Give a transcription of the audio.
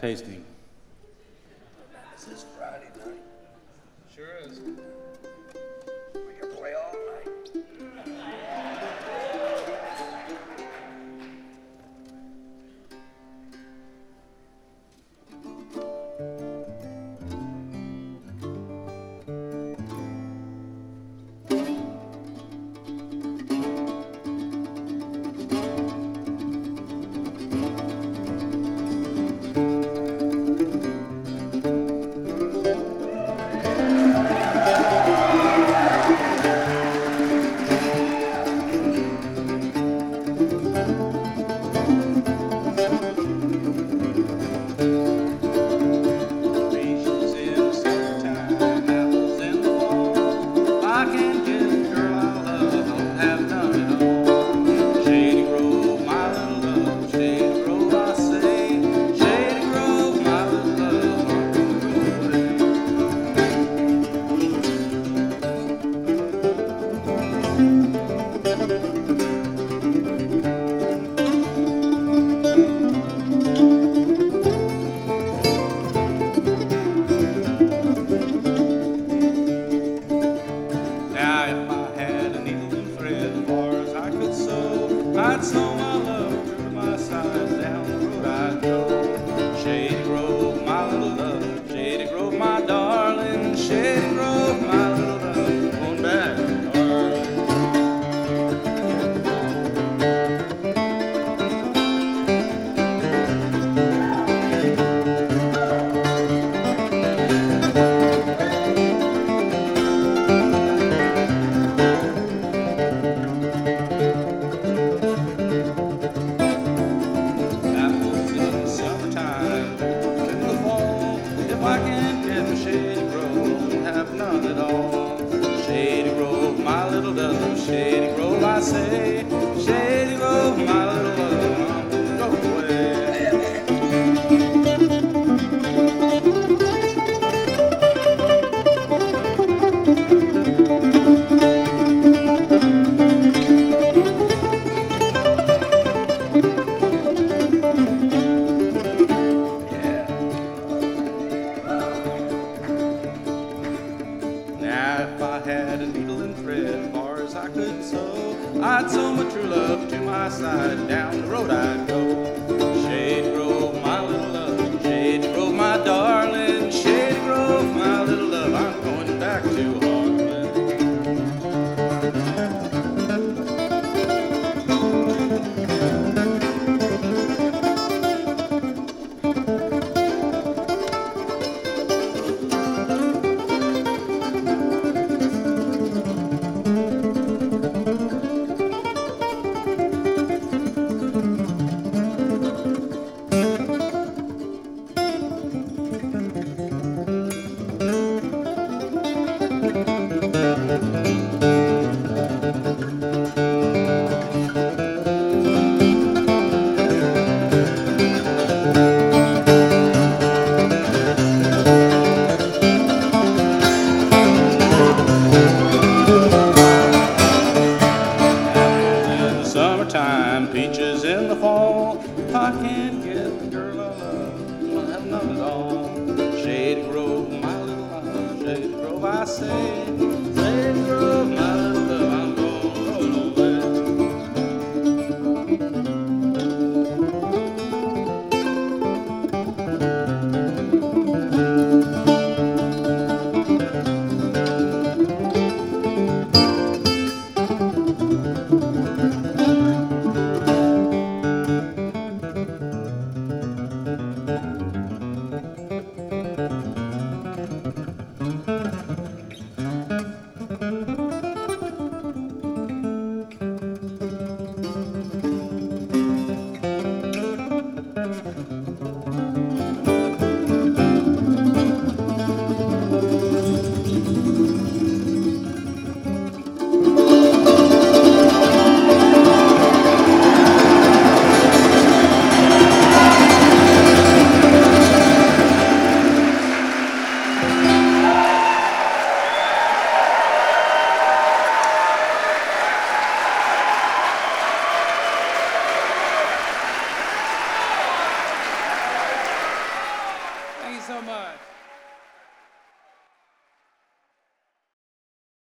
tasting. Is this Friday night? Sure is. We can play all night. Peaches in the summertime, apples in the fall. If I can't get the girl I love, I won't have done it all. Shady Grove, my little love, Shady Grove, I say. Shady Grove, my little love, aren't gonna go away. Now if I had a needle and thread as far as I could sew, I'd sew my love true to my side, down the road I'd go. Shady Grove, my little love, Shady Grove, my darling, Shady Grove, my little love, going back, darling. Apples in the summertime, in the fall. If I can't get the Shady Grove, I won't have none at all. Shady Grove, my little love, Shady Grove, I say. Shady Grove, my little love, I'm gonna go away. Now if I had a needle and thread as far as I could sew, I'd sew my true love to my side, down the road I'd go. Shady Grove, my little love, Shady Grove, my darling, Shady Grove, my little love, I'm going back to Harlan. In the summertime, peaches in the fall. If I can't get the girl I love, I'll have none at all. Shady Grove, my little love, Shady Grove, I say. Shady Grove, my